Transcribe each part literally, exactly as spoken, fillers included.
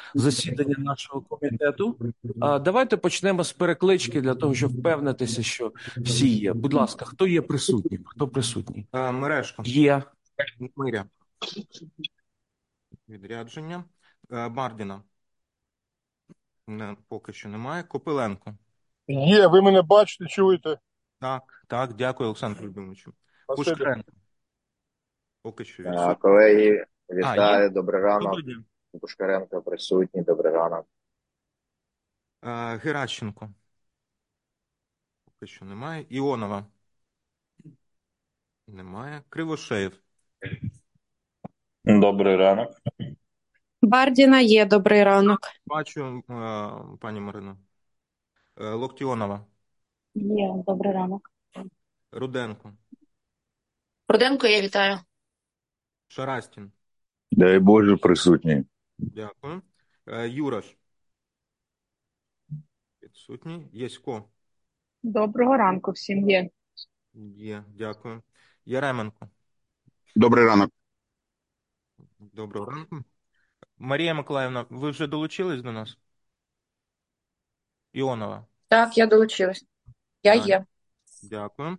засідання нашого комітету. Давайте почнемо з переклички для того, щоб впевнитися, що всі є. Будь ласка, хто є присутній? Хто присутній? Е, Мережко. Є. Миря. Відрядження. Е, Бардіна. Не, поки що немає. Копиленко. Є, ви мене бачите, чуєте? Так, так, дякую, Олександру Любимовичу. Спасибі. Пушкаренко. Поки що А, відсутній. Колеги, А, вітаю, є? добрий ранок. Добрий день. Пушкаренко присутній, добрий ранок. Е, Геращенко. Поки що немає. Іонова. Немає. Кривошеєв. Добрий ранок. Бардіна є, добрий ранок. Бачу, е, пані Марино. Е, Локтіонова. Є, добрий ранок. Руденко. Руденко, я вітаю. Шарастін. Дай Боже, присутній. Дякую. Е, Юраш. Відсутній. Єсько. Доброго ранку всім є. Є, дякую. Яременко. Добрий ранок. Доброго ранку. Марія Миколаївна, ви вже долучились до нас? Іонова. Так, я долучилась. Я Так. є. Дякую.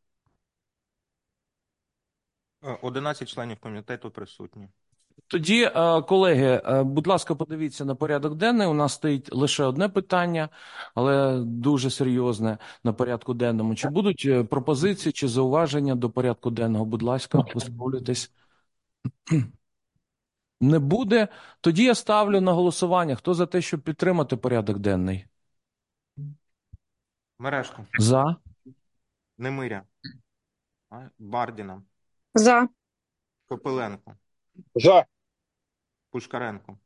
Е, одинадцять членів комітету присутні. Тоді, е, колеги, е, будь ласка, подивіться на порядок денний. У нас стоїть лише одне питання, але дуже серйозне на порядку денному. Чи будуть е, пропозиції чи зауваження до порядку денного? Будь ласка, висловлюйтесь. Не буде. Тоді я ставлю на голосування. Хто за те, щоб підтримати порядок денний? Мережко. За. Немиря. А, Бардіна. За. Копиленко. За. Пушкаренко.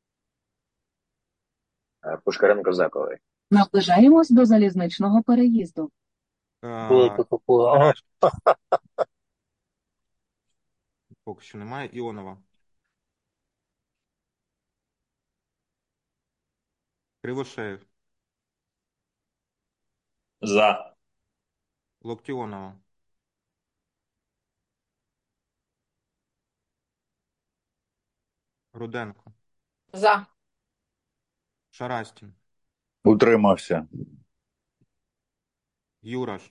Е, Пушкаренко за, колеги. Наближаємось до залізничного переїзду. Е, Що це таке? Ага. Поки що немає. Іонова. Кривошеєв. За. Локтіонова. Руденко. За. Шарастін. Утримався. Юраш.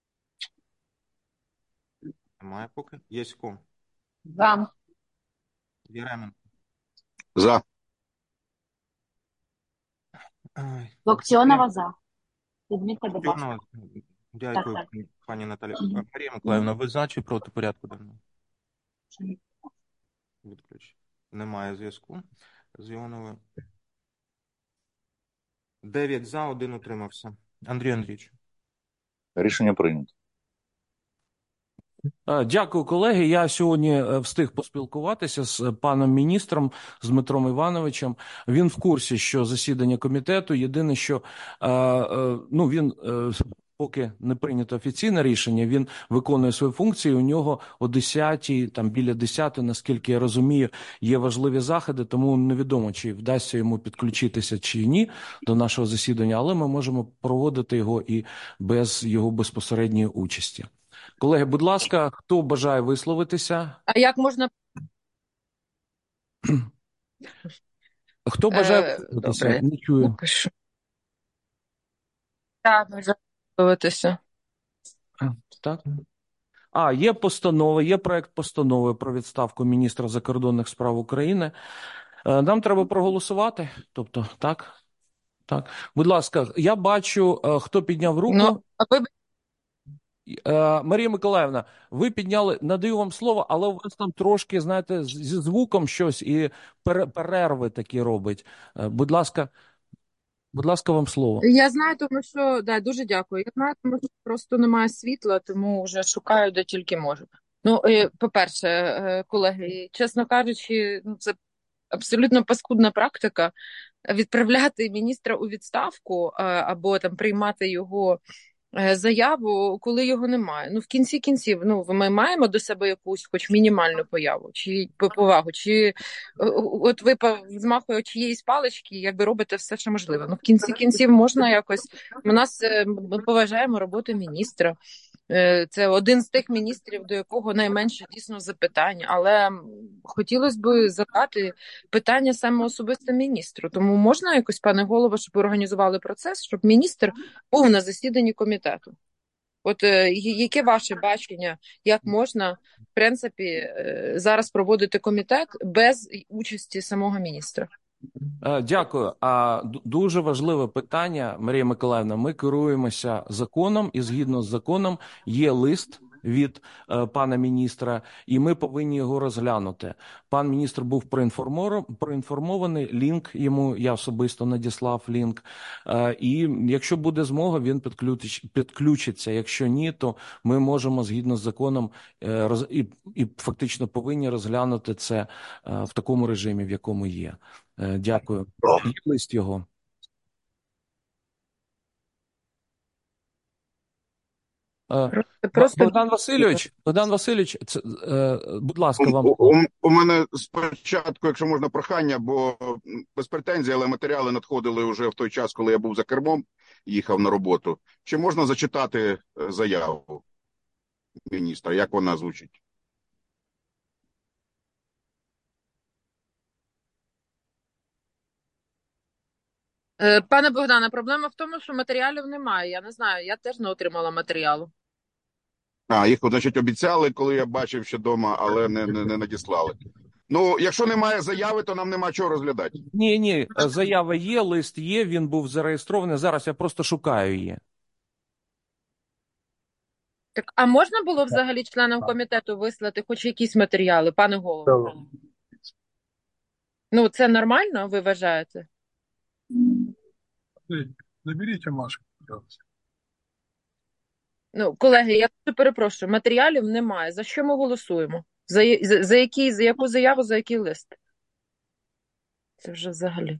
Немає поки. Єсько. За. Яременко. За. Ай, Локтіонова за. Відмітьте, будь ласка. Локтіонова. Дякую, Так, пані Наталі. Марія Миколаївна, ви за чи проти порядку денного? Відключ. Немає зв'язку з Іоновою. Дев'ять за, один утримався. Андрій Андрійович. Рішення прийнято. Е, Дякую, колеги. Я сьогодні е, встиг поспілкуватися з паном міністром, з Дмитром Івановичем. Він в курсі, що засідання комітету. Єдине, що е, е, ну, він, е, поки не прийнято офіційне рішення, він виконує свої функції. У нього о десятій, там біля десятої, наскільки я розумію, є важливі заходи, тому невідомо, чи вдасться йому підключитися чи ні до нашого засідання, але ми можемо проводити його і без його безпосередньої участі. Колеги, будь ласка, хто бажає висловитися? А як можна... Хто бажає Е, висловитися? добре. Не чую. Напишу. Так, можна висловитися. Так. А, є постанова, є проект постанови про відставку міністра закордонних справ України. Е, Нам треба проголосувати. Тобто, так? Так. Будь ласка, я бачу, е, хто підняв руку. Ну, а ви... Е, Марія Миколаївна, ви підняли, надаю вам слово, але у вас там трошки, знаєте, з- зі звуком щось і пере- перерви такі робить. Е, Будь ласка, будь ласка, вам слово. Я знаю, тому що... Да, дуже дякую. Я знаю, тому що просто немає світла, тому вже шукаю, де тільки можу. Ну, е, по-перше, е, колеги, чесно кажучи, ну, це абсолютно паскудна практика відправляти міністра у відставку е, або там приймати його е, заяву, коли його немає. Ну, в кінці кінців, ну, ми маємо до себе якусь хоч мінімальну появу, чи по- повагу, чи е, от ви по взмаху чиєїсь палички, якби робите все, що можливо. Ну, в кінці кінців можна якось. У нас е, ми поважаємо роботу міністра. Е, Це один з тих міністрів, до якого найменше дійсно запитань, але хотілося б задати питання саме особисто міністру. Тому можна якось, пане голово, щоб ви організували процес, щоб міністр був на засіданні комітету? От е, яке ваше бачення, як можна, в принципі, е, зараз проводити комітет без участі самого міністра? Дякую. А дуже важливе питання, Марія Миколаївна. Ми керуємося законом, і згідно з законом є лист від е, пана міністра, і ми повинні його розглянути. Пан міністр був проінформований, лінк йому, я особисто надіслав лінк, е, і якщо буде змога, він підключ, підключиться. Якщо ні, то ми можемо згідно з законом е, роз, і, і фактично повинні розглянути це е, в такому режимі, в якому є. Е, дякую. Є лист його. Просто... Богдан Васильович, Богдан Васильович, це, е, будь ласка, вам. У, у, у мене спочатку, якщо можна, прохання, бо без претензій, але матеріали надходили вже в той час, коли я був за кермом, їхав на роботу. Чи можна зачитати заяву міністра? Як вона звучить? Пане Богдане, проблема в тому, що матеріалів немає. Я не знаю, я теж не отримала матеріалу. А, їх, значить, обіцяли, коли я бачив ще вдома, але не, не, не надіслали. Ну, якщо немає заяви, то нам нема чого розглядати. Ні, ні, заява є, лист є, він був зареєстрований. Зараз я просто шукаю її. Так, а можна було взагалі членам комітету вислати хоч якісь матеріали, пане голово? Ну, це нормально, ви вважаєте? Наберіть Машку. Ну, колеги, я дуже перепрошую, матеріалів немає. За що ми голосуємо? За, за, за, який, за яку заяву, за який лист? Це вже взагалі.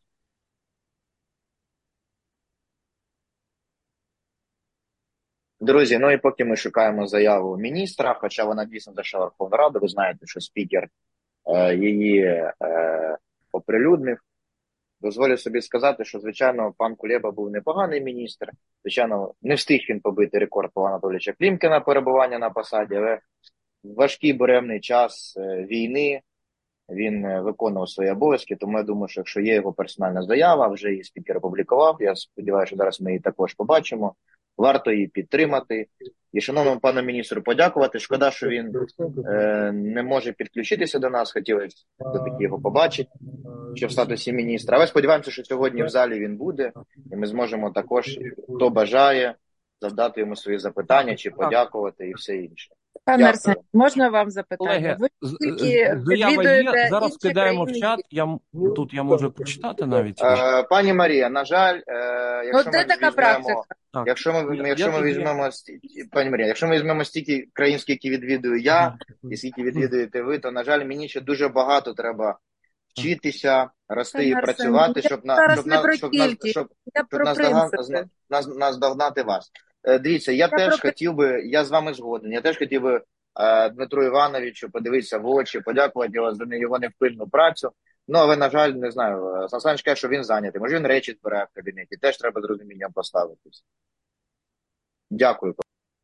Друзі, ну і поки ми шукаємо заяву міністра, хоча вона дійсно зайшла в Верховну Раду, ви знаєте, що спікер е, її е, оприлюднив. Дозволю собі сказати, що, звичайно, пан Кулеба був непоганий міністр. Звичайно, не встиг він побити рекорд Павла Анатолійовича Клімкіна перебування на посаді, але в важкий буремний час війни він виконував свої обов'язки, тому я думаю, що якщо є його персональна заява, вже її спікер опублікував, я сподіваюся, що зараз ми її також побачимо, варто її підтримати. І шановному пану міністру подякувати. Шкода, що він е, не може підключитися до нас, хотілося все-таки його побачити, що в статусі міністра. Але сподіваємося, що сьогодні в залі він буде, і ми зможемо також, хто бажає, завдати йому свої запитання чи подякувати і все інше. Пане Арсен, можна вам запитання? Колеги, ви тільки заява є, зараз кидаємо в чат, я, тут я можу прочитати навіть. Е, пані Марія, на жаль, е, якщо, ну, ми така візьмемо, так. якщо ми, Я, якщо я ми тоді... візьмемо, пані Марія, якщо ми візьмемо стільки країн, скільки відвідую я, і скільки відвідуєте ви, то, на жаль, мені ще дуже багато треба вчитися, рости Пане і Арсен, працювати, щоб, на, щоб, на, щоб, на, щоб, щоб наздогнати нас, наздогнати вас. Е, дивіться, я, я теж про... хотів би, я з вами згоден, я теж хотів би е, Дмитру Івановичу подивитися в очі, подякувати його за його невпинну працю. Ну, але, на жаль, не знаю, Сан Саныч каже, що він зайнятий. Може, він речі збирає в кабінеті. Теж треба з розумінням поставитись. Дякую.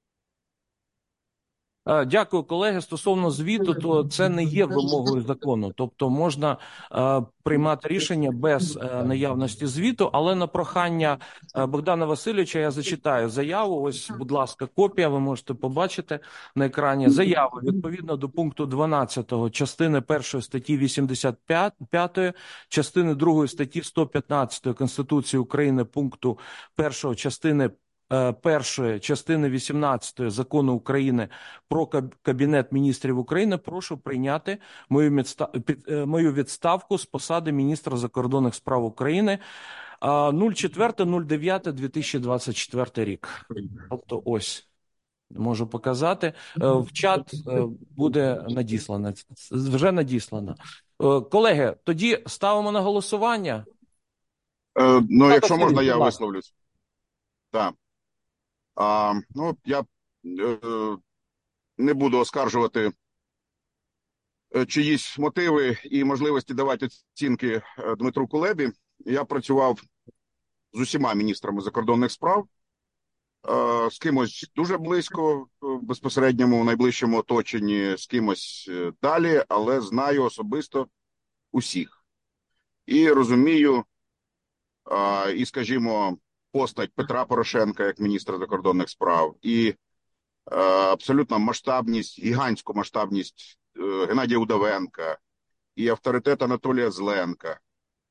Дякую, колеги. Стосовно звіту, то це не є вимогою закону. Тобто можна е, приймати рішення без е, наявності звіту, але на прохання е, Богдана Васильовича я зачитаю заяву. Ось, будь ласка, копія, ви можете побачити на екрані. Заяву відповідно до пункту дванадцятого частини першої статті вісімдесят п'ятої, частини другої статті сто п'ятнадцятої Конституції України, пункту першого частини першої частини вісімнадцятої Закону України про Кабінет міністрів України, прошу прийняти мою, мою відставку з посади міністра закордонних справ України четвертого дев'ятого дві тисячі двадцять четвертий рік. Тобто ось, можу показати. В чат буде надіслано. Вже надіслано. Колеги, тоді ставимо на голосування. Е, ну, так, якщо можна, я висловлюсь. Так. А, ну, я е, не буду оскаржувати е, чиїсь мотиви і можливості давати оцінки е, Дмитру Кулебі. Я працював з усіма міністрами закордонних справ З кимось дуже близько, в безпосередньому, в найближчому оточенні, з кимось далі, але знаю особисто усіх. І розумію, і, скажімо, постать Петра Порошенка як міністра закордонних справ, і абсолютно масштабність, гігантську масштабність Геннадія Удовенка, і авторитет Анатолія Зленка.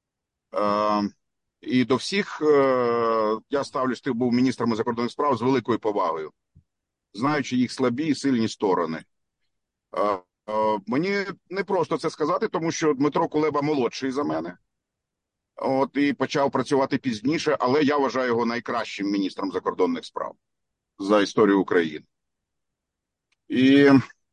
І до всіх я ставлюсь, ти був міністром закордонних справ з великою повагою, знаючи їх слабі і сильні сторони. Мені не просто це сказати, тому що Дмитро Кулеба молодший за мене. От, і почав працювати пізніше, але я вважаю його найкращим міністром закордонних справ за історію України. І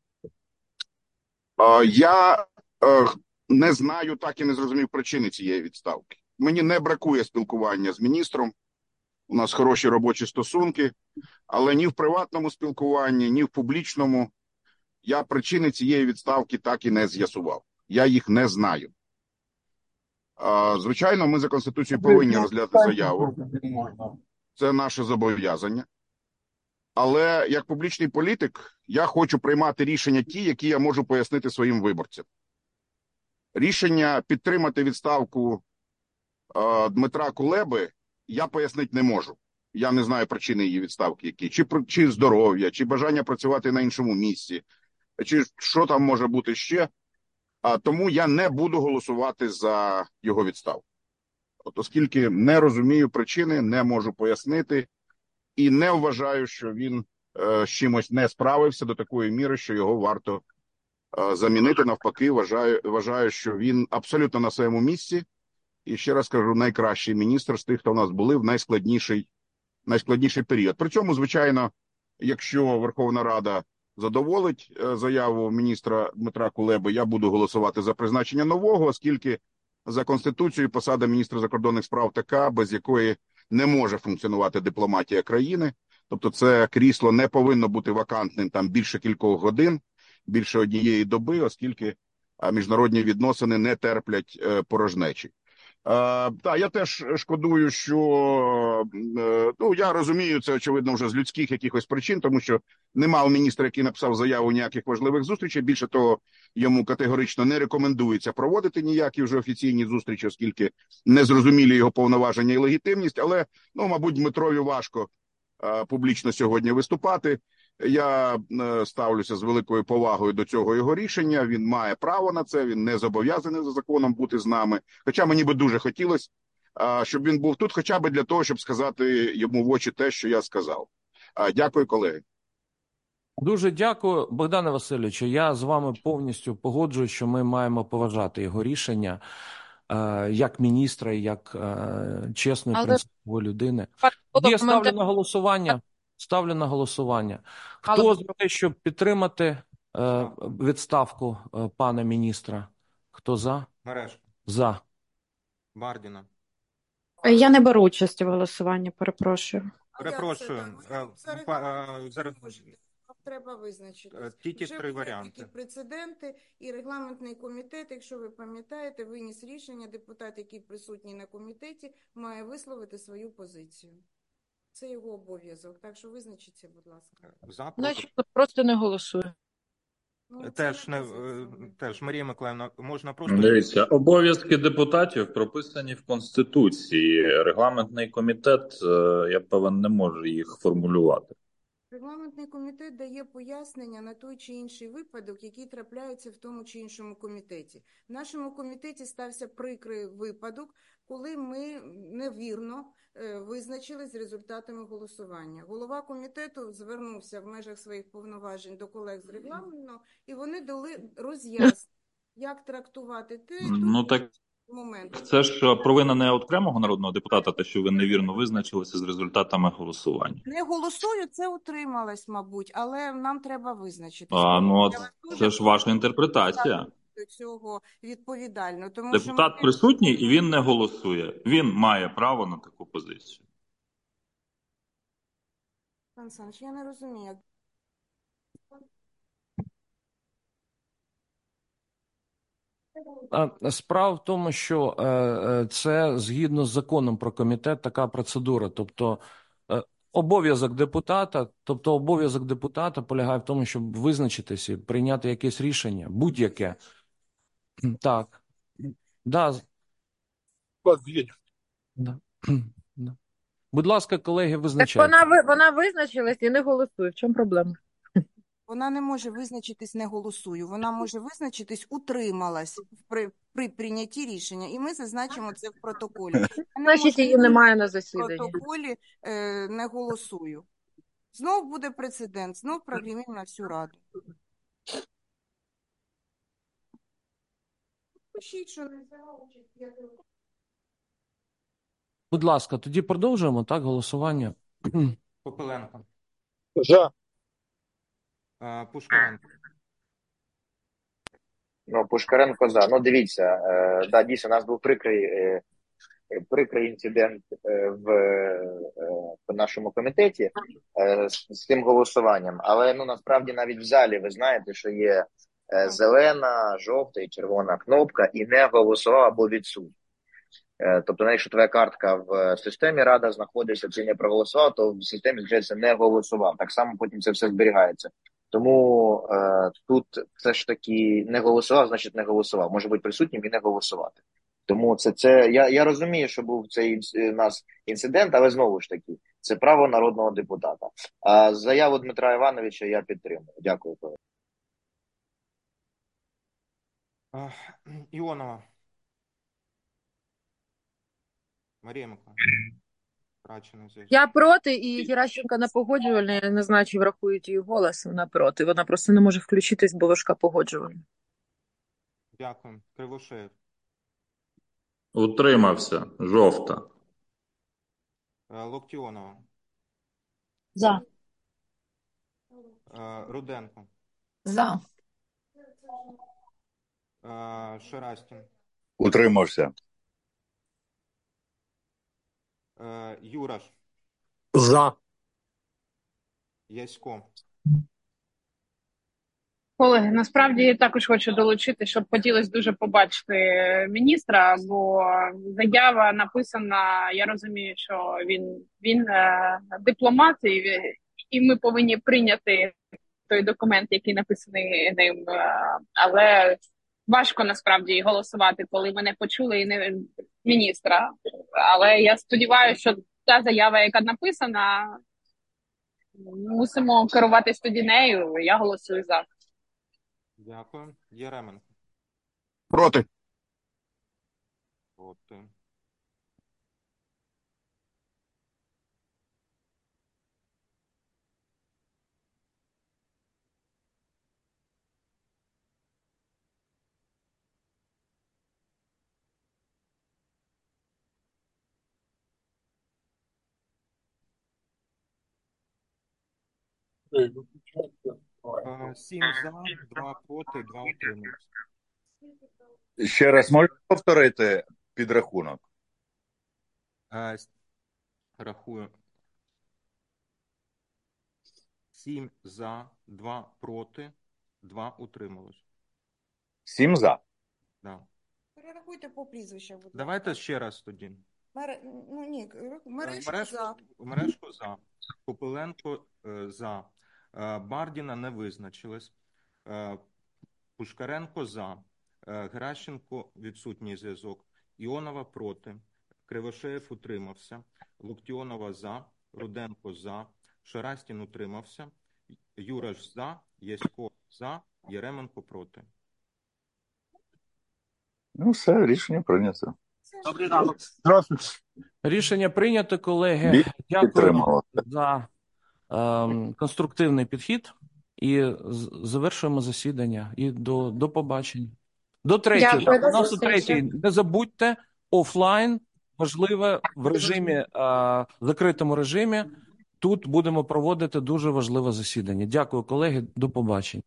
а, я а, не знаю, так і не зрозумів причини цієї відставки. Мені не бракує спілкування з міністром, у нас хороші робочі стосунки, але ні в приватному спілкуванні, ні в публічному я причини цієї відставки так і не з'ясував. Я їх не знаю. Звичайно, ми за Конституцією повинні розглядати заяву. Це наше зобов'язання. Але як публічний політик я хочу приймати рішення ті, які я можу пояснити своїм виборцям. Рішення підтримати відставку е, Дмитра Кулеби я пояснити не можу. Я не знаю причини її відставки, які. Чи, чи здоров'я, чи бажання працювати на іншому місці, чи що там може бути ще. А тому я не буду голосувати за його відставку. От оскільки не розумію причини, не можу пояснити і не вважаю, що він е, з чимось не справився до такої міри, що його варто е, замінити. Навпаки, вважаю, вважаю, що він абсолютно на своєму місці. І ще раз кажу, найкращий міністр з тих, хто в нас були в найскладніший, найскладніший період. При цьому, звичайно, якщо Верховна Рада задоволить заяву міністра Дмитра Кулеби, я буду голосувати за призначення нового, оскільки за Конституцією посада міністра закордонних справ така, без якої не може функціонувати дипломатія країни. Тобто це крісло не повинно бути вакантним там більше кількох годин, більше однієї доби, оскільки міжнародні відносини не терплять порожнечі. Uh, так, я теж шкодую, що, uh, ну, я розумію, це, очевидно, вже з людських якихось причин, тому що нема у міністра, який написав заяву, ніяких важливих зустрічей. Більше того, йому категорично не рекомендується проводити ніякі вже офіційні зустрічі, оскільки незрозумілі його повноваження і легітимність. Але, ну, мабуть, Дмитрові важко uh, публічно сьогодні виступати. Я е, ставлюся з великою повагою до цього його рішення. Він має право на це, він не зобов'язаний за законом бути з нами. Хоча мені би дуже хотілося, е, щоб він був тут, хоча б для того, щоб сказати йому в очі те, що я сказав. Е, дякую, колеги. Дуже дякую, Богдане Васильовичу. Я з вами повністю погоджуюсь, що ми маємо поважати його рішення е, як міністра, як е, чесної, Але... принципової людини. Але... Я ставлю на голосування. Ставлю на голосування. Хто Але... за те, щоб підтримати е, відставку е, пана міністра? Хто за? Мережко. За. Бардіна. Я не беру участі в голосуванні, перепрошую. Перепрошую. Е, па- е, зараз Треба визначити. тільки Вже три були варіанти. такі прецеденти, і регламентний комітет, якщо ви пам'ятаєте, виніс рішення, депутат, який присутній на комітеті, має висловити свою позицію. Це його обов'язок, так що визначіться, будь ласка. За, Значить, просто не голосую. Ну, Теж, не, позиція. теж, Марія Миколаївна, можна просто... Дивіться, обов'язки депутатів прописані в Конституції. Регламентний комітет, я певен, не може їх формулювати. Регламентний комітет дає пояснення на той чи інший випадок, який трапляється в тому чи іншому комітеті. В нашому комітеті стався прикрий випадок, коли ми невірно е, визначили з результатами голосування. Голова комітету звернувся в межах своїх повноважень до колег з регламентного, і вони дали роз'яснення, як трактувати те, Ну так момент. це ж провина не окремого народного депутата, те, що ви невірно визначилися з результатами голосування. Не голосую, це утрималась, мабуть, але нам треба визначити. А, ну, от, Я це ж ваша інтерпретація. до цього відповідально. Тому Депутат що ми... присутній і він не голосує. Він має право на таку позицію. Пан Саныч, я не розумію. Справа в тому, що е, це згідно з законом про комітет така процедура. Тобто е, обов'язок депутата, тобто обов'язок депутата полягає в тому, щоб визначитися і прийняти якесь рішення, будь-яке. Так. Да. Да. Да. Будь ласка, колеги, Так визначайте. вона, ви- вона визначилась і не голосує. В чому проблема? Вона не може визначитись не голосую. Вона може визначитись утрималась при, при прийнятті рішення. І ми зазначимо це в протоколі. Вона не Значить, може її немає на в засіданні. протоколі е, не голосую. Знов буде прецедент, знов прогремів на всю раду. Пишіть, що не взяла участь. Я не- Будь ласка, тоді продовжуємо, так, голосування. Попеленко. За. Е, Пушкаренко. Ну, Пушкаренко за. Ну, дивіться, е, да, дійсно, у нас був прикрий, е, прикрий інцидент е, в, е, в нашому комітеті е, з, з тим голосуванням. Але ну насправді навіть в залі ви знаєте, що є е, зелена, жовта і червона кнопка, і не голосував або відсутній. Е, Тобто, навіть якщо твоя картка в системі Рада знаходиться, ти не проголосував, то в системі вже це не голосував. Так само потім це все зберігається. Тому е, тут все ж таки не голосував, значить не голосував. Може бути присутнім і не голосувати. Тому це це я, я розумію, що був цей у нас інцидент, але знову ж таки, це право народного депутата. А заяву Дмитра Івановича я підтримую. Дякую, колеги. Е, Іонова. Марія Миколаївна. Втрачений зв'язок. Я проти, і Геращенко на погоджувальне, я не знаю, чи врахують її голос, вона проти. Вона просто не може включитись, бо важка погоджувальна. Дякую. Кривошеєв. Утримався. Жовта. Е, Локтіонова. За. Е, Руденко. За. Е, Шерастін. Утримався. Е, Юраш. За. Ясько. Колеги, насправді я також хочу долучити, щоб хотілося дуже побачити міністра, бо заява написана, я розумію, що він, він е, дипломат, і, і ми повинні прийняти той документ, який написаний ним, е, але важко насправді голосувати, коли ми не почули і не міністра. Але я сподіваюся, що та заява, яка написана, мусимо керуватись тоді нею, я голосую за. Дякую. Єременко. Проти. Проти. Е, Сім за, два проти, два утримуються. Ще раз можете повторити підрахунок? Е, с- Рахую. Сім за, два проти, два утрималось. Сім за. Да. Перерахуйте по прізвищах, будь ласка. Давайте ще раз тоді. Мере... Ну, ні, Е, Мережко Мережко, за. Мережко за. Попеленко е, за. Е, Бардіна не визначилась. Е, Пушкаренко за. Е, Геращенко відсутній зв'язок. Іонова проти. Кривошеєв утримався. Локтіонова за. Руденко за. Шерастін утримався. Юраш за. Ясько за. Єременко проти. Ну, все, рішення прийнято. Добрий ранок. Здравствуйте. Рішення прийнято, колеги. Більше Дякую підтримало. за ем, конструктивний підхід. І з- завершуємо засідання. І до, до побачення. До третьої. Дякую, Так, у до нас у зустрічі. третій. Не забудьте, офлайн важливе в режимі, е, закритому режимі. Тут будемо проводити дуже важливе засідання. Дякую, колеги. До побачення.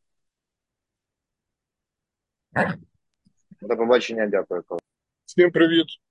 До побачення, дякую, колеги. Всім привіт.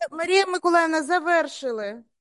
Марія Миколаївна, завершили.